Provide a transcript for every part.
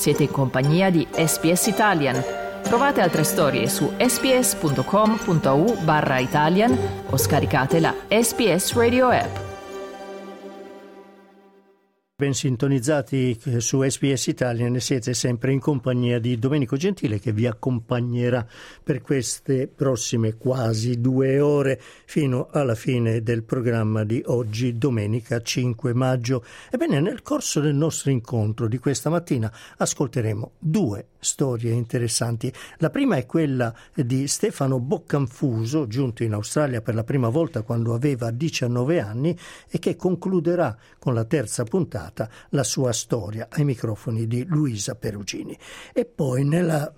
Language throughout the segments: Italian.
Siete in compagnia di SBS Italian. Trovate altre storie su sbs.com.au/Italian o scaricate la SBS Radio app. Ben sintonizzati su SBS Italian e siete sempre in compagnia di Domenico Gentile, che vi accompagnerà per queste prossime quasi 2 ore fino alla fine del programma di oggi, domenica 5 maggio. Ebbene, nel corso del nostro incontro di questa mattina ascolteremo 2 storie interessanti. La prima è quella di Stefano Boccanfuso, giunto in Australia per la prima volta quando aveva 19 anni e che concluderà con la terza puntata la sua storia ai microfoni di Luisa Perugini. E poi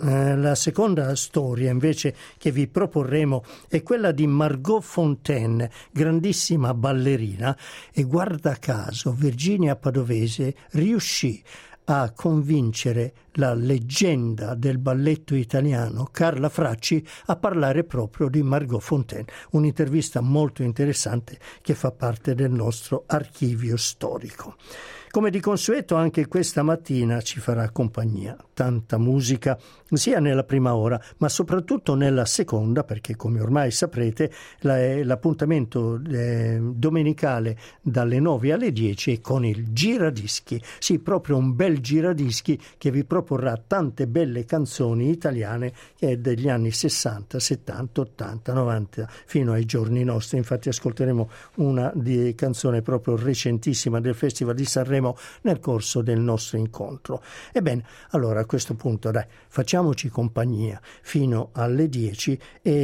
la seconda storia invece che vi proporremo è quella di Margot Fonteyn, grandissima ballerina, e guarda caso Virginia Padovese riuscì a convincere la leggenda del balletto italiano Carla Fracci a parlare proprio di Margot Fonteyn. Un'intervista molto interessante che fa parte del nostro archivio storico. Come di consueto anche questa mattina ci farà compagnia tanta musica, sia nella prima ora ma soprattutto nella seconda, perché come ormai saprete l'appuntamento domenicale dalle 9 alle 10 è con il giradischi. Sì, proprio un bel giradischi che vi proporrà tante belle canzoni italiane degli anni 60, 70, 80, 90 fino ai giorni nostri. Infatti ascolteremo una di canzone proprio recentissima del Festival di Sanremo nel corso del nostro incontro. Ebbene, allora a questo punto facciamoci compagnia fino alle 10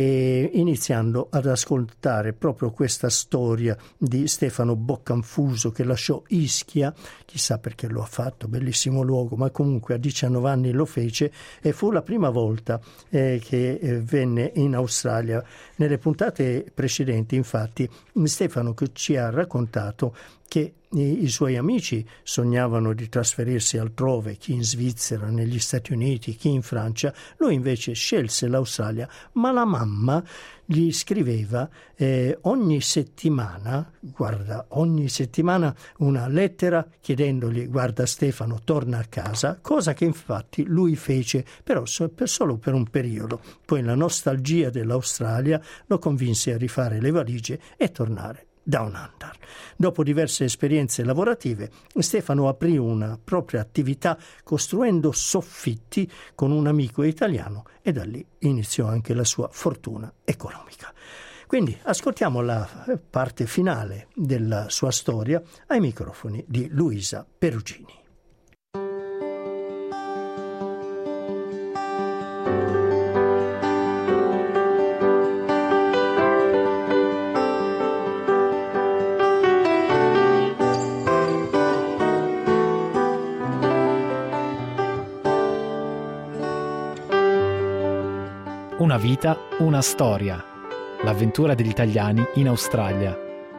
e iniziando ad ascoltare proprio questa storia di Stefano Boccanfuso che lasciò Ischia, chissà perché lo ha fatto, bellissimo luogo, ma comunque a 19 anni lo fece e fu la prima volta che venne in Australia. Nelle puntate precedenti infatti Stefano ci ha raccontato che i suoi amici sognavano di trasferirsi altrove, chi in Svizzera, negli Stati Uniti, chi in Francia. Lui invece scelse l'Australia, ma la mamma gli scriveva ogni settimana una lettera chiedendogli: guarda Stefano, torna a casa, cosa che infatti lui fece, però solo per un periodo. Poi la nostalgia dell'Australia lo convinse a rifare le valigie e tornare Down Under. Dopo diverse esperienze lavorative, Stefano aprì una propria attività costruendo soffitti con un amico italiano e da lì iniziò anche la sua fortuna economica. Quindi ascoltiamo la parte finale della sua storia ai microfoni di Luisa Perugini. Una vita, una storia. L'avventura degli italiani in Australia.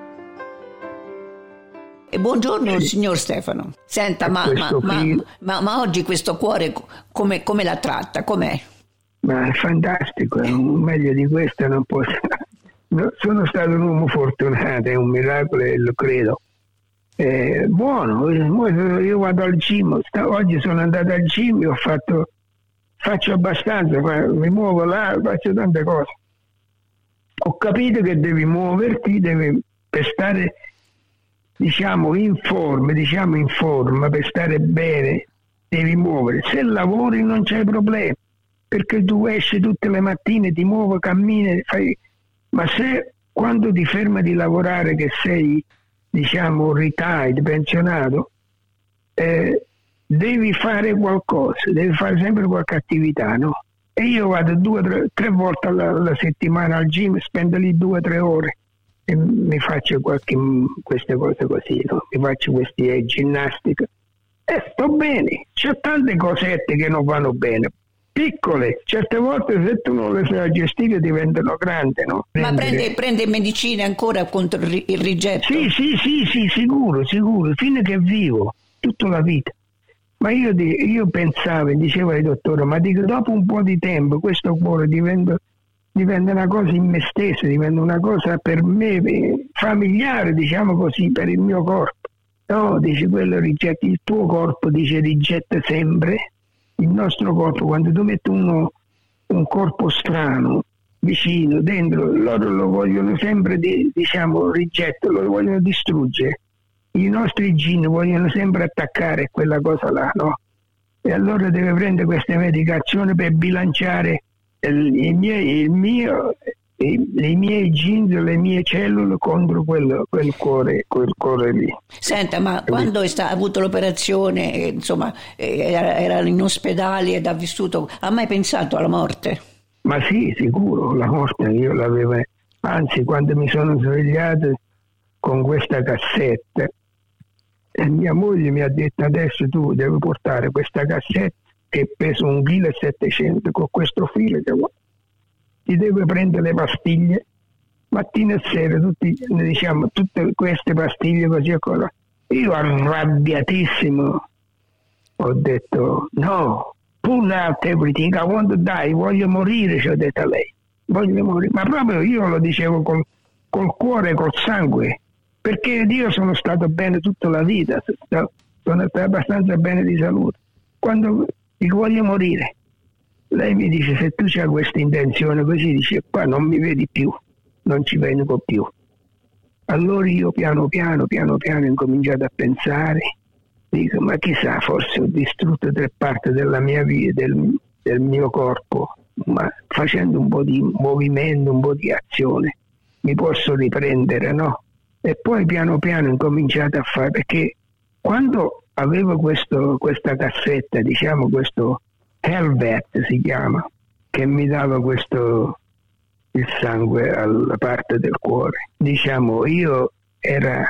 Buongiorno signor Stefano. Senta, ma oggi questo cuore come la tratta? Com'è? Ma è fantastico, meglio di questo non posso. No, sono stato un uomo fortunato, è un miracolo e lo credo. Buono, io vado al gym, oggi sono andato al gym, faccio abbastanza, mi muovo là, faccio tante cose. Ho capito che devi muoverti, per stare in forma, per stare bene, devi muovere. Se lavori non c'è problema, perché tu esci tutte le mattine, ti muovi, cammini, ma se quando ti fermi di lavorare che sei, retired, pensionato, devi fare qualcosa, devi fare sempre qualche attività, no? E io vado 2 o 3 volte alla settimana al gym, spendo lì 2 o 3 ore e mi faccio queste cose così, no? Mi faccio queste ginnastica e sto bene. C'è tante cosette che non vanno bene, piccole, certe volte se tu non le sai gestire diventano grandi, no? Ma prende medicine ancora contro il rigetto? Sì, sicuro, fino che vivo, tutta la vita. Ma io pensavo, diceva il dottore, ma dico, dopo un po' di tempo questo cuore diventa una cosa in me stesso, diventa una cosa per me familiare, diciamo così, per il mio corpo. No, dice, quello rigetta, il tuo corpo, dice, rigetta sempre il nostro corpo, quando tu metti un corpo strano vicino, dentro, loro lo vogliono sempre, rigettano, lo vogliono distruggere. I nostri geni vogliono sempre attaccare quella cosa là, no? E allora deve prendere queste medicazioni per bilanciare i miei geni, le mie cellule contro quel cuore lì. Senta, ma quando ha avuto l'operazione, insomma, era in ospedale ed ha vissuto, ha mai pensato alla morte? Ma sì, sicuro, la morte io l'avevo, anzi quando mi sono svegliato con questa cassetta, e mia moglie mi ha detto: adesso tu devi portare questa cassetta che pesa 1,7 kg con questo filo che ti deve prendere le pastiglie mattina e sera, tutte queste pastiglie così e così. Io arrabbiatissimo ho detto: no, pull out everything, I want to die, voglio morire, ci ho detto a lei, voglio morire. Ma proprio io lo dicevo col cuore, col sangue, perché io sono stato bene tutta la vita, sono stato abbastanza bene di salute. Quando dico voglio morire, lei mi dice: se tu c'hai questa intenzione così, dice, qua non mi vedi più, non ci vengo più. Allora io piano piano ho incominciato a pensare, dico: ma chissà, forse ho distrutto 3 parti della mia vita, del mio corpo, ma facendo un po' di movimento, un po' di azione mi posso riprendere, no? E poi piano piano ho incominciato a fare, perché quando avevo questa cassetta, questo Helvet si chiama, che mi dava il sangue alla parte del cuore, io era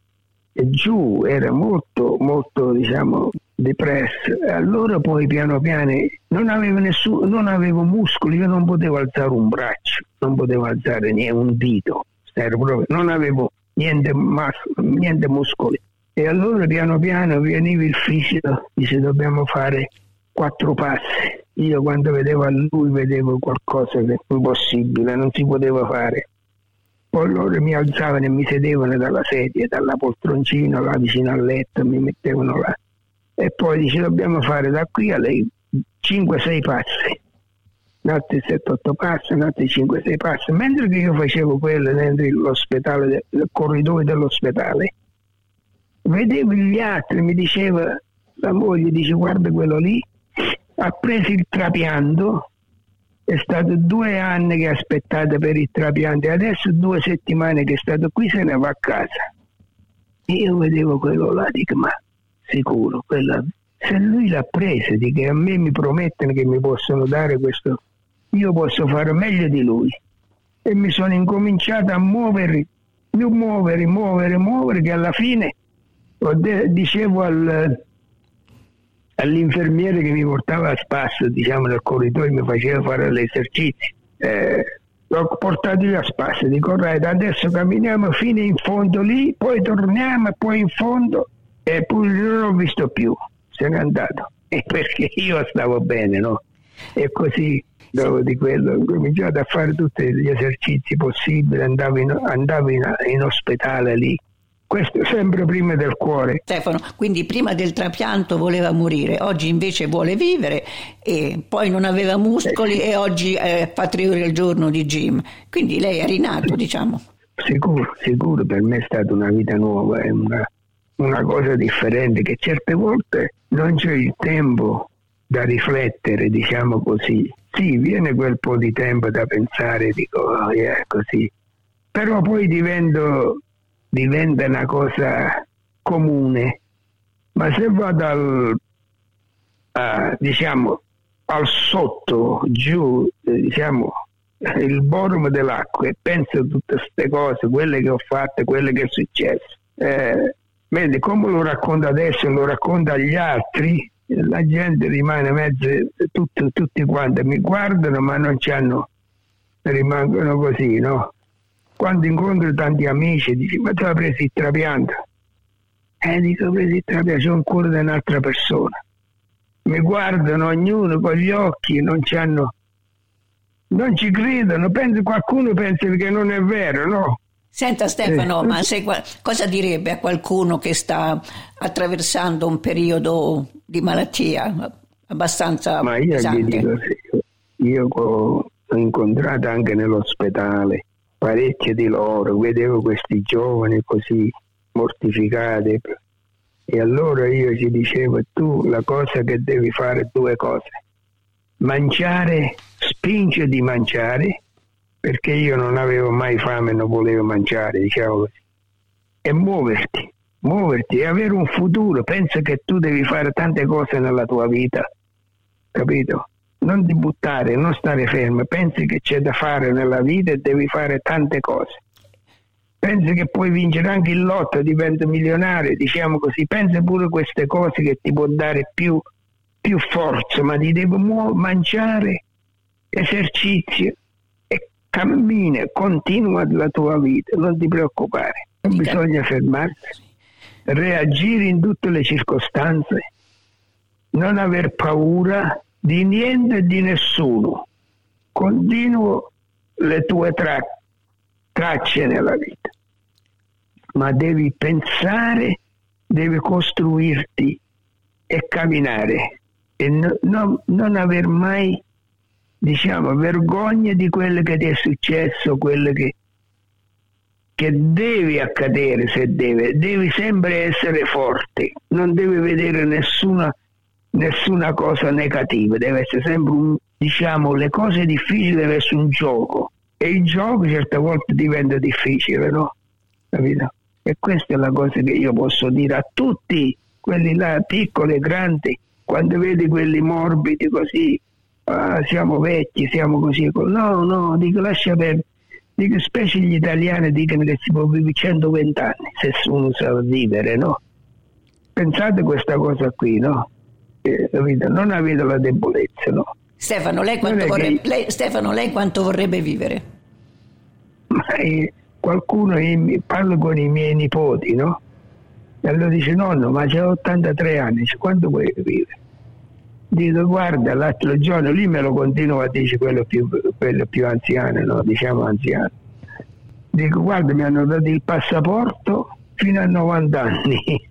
molto molto depresso. Allora poi piano piano non avevo muscoli, io non potevo alzare un braccio, non potevo alzare neanche un dito, non avevo niente muscoli. E allora piano piano veniva il fisico, dice: dobbiamo fare 4 passi. Io quando vedevo a lui vedevo qualcosa che impossibile, non si poteva fare. Poi loro mi alzavano e mi sedevano dalla sedia, dalla poltroncina là vicino al letto, mi mettevano là. E poi dice: dobbiamo fare da qui a lei 5-6 passi. Notte 7-8 passi, notte 5-6 passi. Mentre che io facevo quello dentro l'ospedale, nel corridoio dell'ospedale, vedevo gli altri, mi diceva la moglie, dice: guarda quello lì, ha preso il trapianto, è stato 2 anni che ha aspettato per il trapianto e adesso 2 settimane che è stato qui, se ne va a casa. Io vedevo quello là, dico: ma sicuro, se lui l'ha preso, dico, a me mi promettono che mi possono dare questo, io posso fare meglio di lui. E mi sono incominciato a muovere, che alla fine dicevo all'infermiere che mi portava a spasso, nel corridoio, mi faceva fare gli esercizi, l'ho portato io a spasso, dico: adesso camminiamo fino in fondo lì, poi torniamo e poi in fondo, e poi non l'ho visto più, se n'è andato, e perché io stavo bene, no? E così dopo di quello ho cominciato a fare tutti gli esercizi possibili, andavo in ospedale lì. Questo sempre prima del cuore. Stefano, quindi prima del trapianto voleva morire, oggi invece vuole vivere, e poi non aveva muscoli e oggi fa 3 ore al giorno di gym. Quindi lei è rinato, diciamo. Sicuro, per me è stata una vita nuova, è una cosa differente, che certe volte non c'è il tempo da riflettere, diciamo così. Sì, viene quel po' di tempo da pensare, dico, così. Però poi diventa una cosa comune. Ma se vado al sotto, giù, il bottom dell'acqua, e penso a tutte queste cose, quelle che ho fatto, quelle che è successo. Vedi, come lo racconto adesso, lo racconto agli altri, la gente rimane mezzo, tutti quanti mi guardano, ma non c'hanno, rimangono così, no? Quando incontro tanti amici, dici: ma tu hai preso il trapianto? Dico: ho preso il trapianto, c'è un cuore di un'altra persona. Mi guardano ognuno con gli occhi, non ci credono, qualcuno pensa che non è vero, no? Senta Stefano, ma cosa direbbe a qualcuno che sta attraversando un periodo di malattia? abbastanza Ma io pesante. gli dico, io ho incontrato anche nell'ospedale parecchie di loro, vedevo questi giovani così mortificati, e allora io ci dicevo: tu la cosa che devi fare, 2 cose: mangiare, spinge di mangiare, perché io non avevo mai fame, non volevo mangiare, diciamo così, e muoverti e avere un futuro. Pensa che tu devi fare tante cose nella tua vita, capito? Non ti buttare, non stare fermo, pensi che c'è da fare nella vita e devi fare tante cose. Pensi che puoi vincere anche il lotto, diventa milionario, diciamo così. Pensa pure queste cose che ti può dare più forza, ma ti devi mangiare, esercizio e cammina, continua la tua vita, non ti preoccupare. Non bisogna fermarsi, reagire in tutte le circostanze, non aver paura di niente e di nessuno. Continuo le tue tracce nella vita, ma devi pensare, devi costruirti e camminare, e non aver mai, diciamo, vergogna di quello che ti è successo, quello che devi accadere. Se devi sempre essere forte, non devi vedere nessuna cosa negativa, deve essere sempre diciamo, le cose difficili deve essere un gioco, e il gioco certe volte diventa difficile, no? Capito? E questa è la cosa che io posso dire a tutti quelli là, piccoli e grandi, quando vedi quelli morbidi così, siamo vecchi, siamo così, no, dico lascia perdere. Dico, specie gli italiani dicono che si può vivere 120 anni se uno sa vivere, no? Pensate questa cosa qui, no? Non avete la debolezza, no? Stefano, lei quanto vorrebbe vivere? Ma qualcuno parla con i miei nipoti, no? E allora dice: nonno, ma c'è 83 anni, dice, quanto vuoi vivere? Dico: guarda, l'altro giorno lì me lo continua a dire quello più anziano, no? Diciamo anziano. Dico: guarda, mi hanno dato il passaporto fino a 90 anni.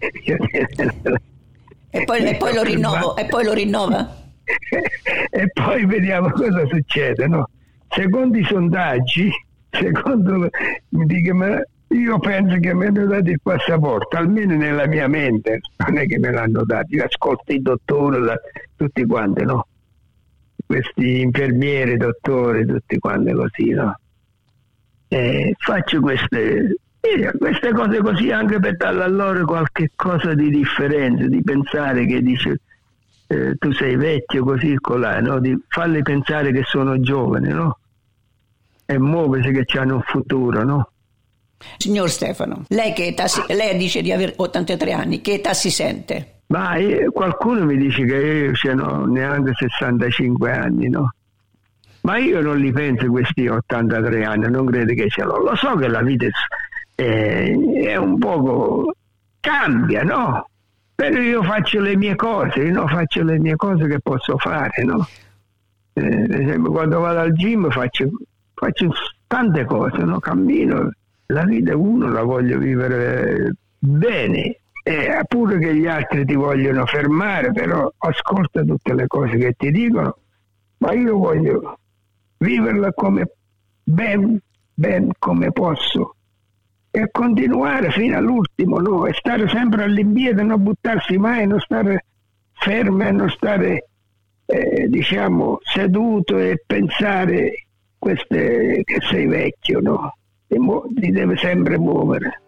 E poi lo rinnova? E poi vediamo cosa succede, no? Secondo i sondaggi, mi dico, ma io penso che mi hanno dato il passaporto, almeno nella mia mente, non è che me l'hanno dato. Io ascolto i dottori, tutti quanti, no? Questi infermieri, dottori, tutti quanti così, no? Faccio queste cose così anche per dare a loro qualche cosa di differenza, di pensare che dice tu sei vecchio così colà, no? Di farli pensare che sono giovani, no? E muoversi, che hanno un futuro, no? Signor Stefano, lei lei dice di avere 83 anni, che età si sente? Ma qualcuno mi dice che io c'ho neanche 65 anni, no? Ma io non li penso questi 83 anni, non credo che ce l'ho. Lo so che la vita è un poco cambia, no? Però io faccio le mie cose, faccio le mie cose che posso fare, no? Per esempio, quando vado al gym faccio tante cose, no? Cammino. La vita uno la voglio vivere bene, pure che gli altri ti vogliono fermare, però ascolta tutte le cose che ti dicono, ma io voglio viverla come ben come posso e continuare fino all'ultimo, no? E stare sempre all'indietro, non buttarsi mai, non stare fermo e non stare diciamo seduto e pensare che sei vecchio, no? Ti deve sempre muovere.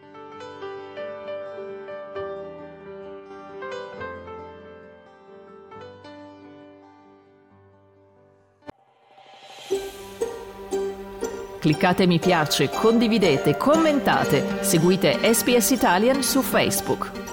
Cliccate mi piace, condividete, commentate, seguite SPS Italian su Facebook.